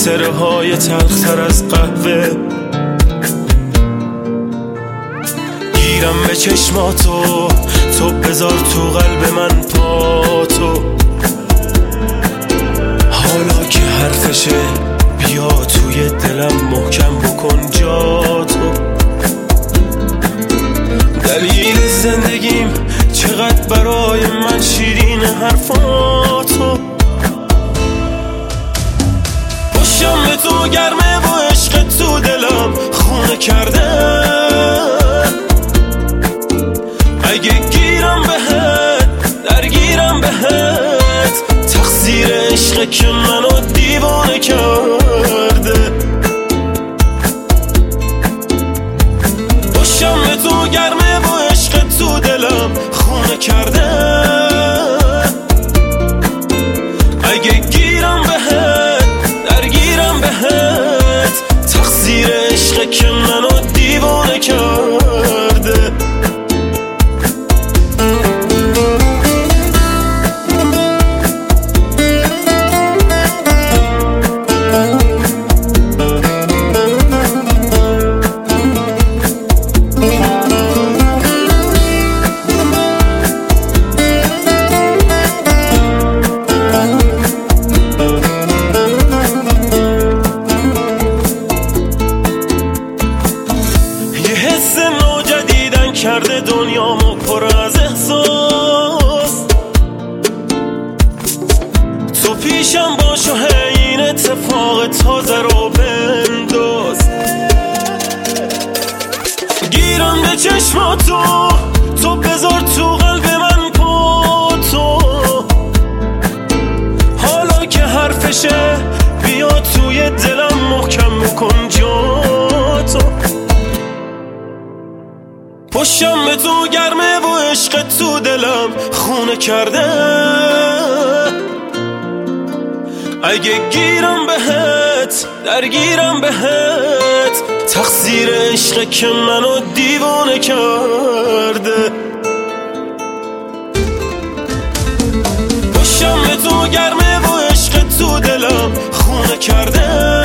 خاطره های تلختر از قهوه. گیرم به چشماتو، تو بذار تو قلب من پاتو. حالا که حرفشه بیا توی دلم محکم بکن جاتو. دلیل زندگیم چقدر برای من شیرین حرفاتو. پشتم به تو گرمه و عشق تو دلم خونه کرده. اگه گیرم بهت درگیرم بهت، تقصیر عشق که منو دیوانه کرده. پشتم به تو گرمه و عشق تو دلم خونه کرده. اگه گیرم بهت درگیرم بهت، تقصیر عشق که منو دیوانه کرده. کرده دنیامو پر از احساس. تو پیشم باش و این اتفاق تازه رو بنداز. گیرم به چشماتو، تو بذار تو قلب من پاتو. حالا که حرفشه بیا توی دلم محکم بکن جاتو. پشتم به تو گرمه و عشق تو دلم خونه کرده. اگه گیرم بهت درگیرم بهت، تقصیر عشق که منو دیوانه کرده. پشتم به تو گرمه و عشق تو دلم خونه کرده.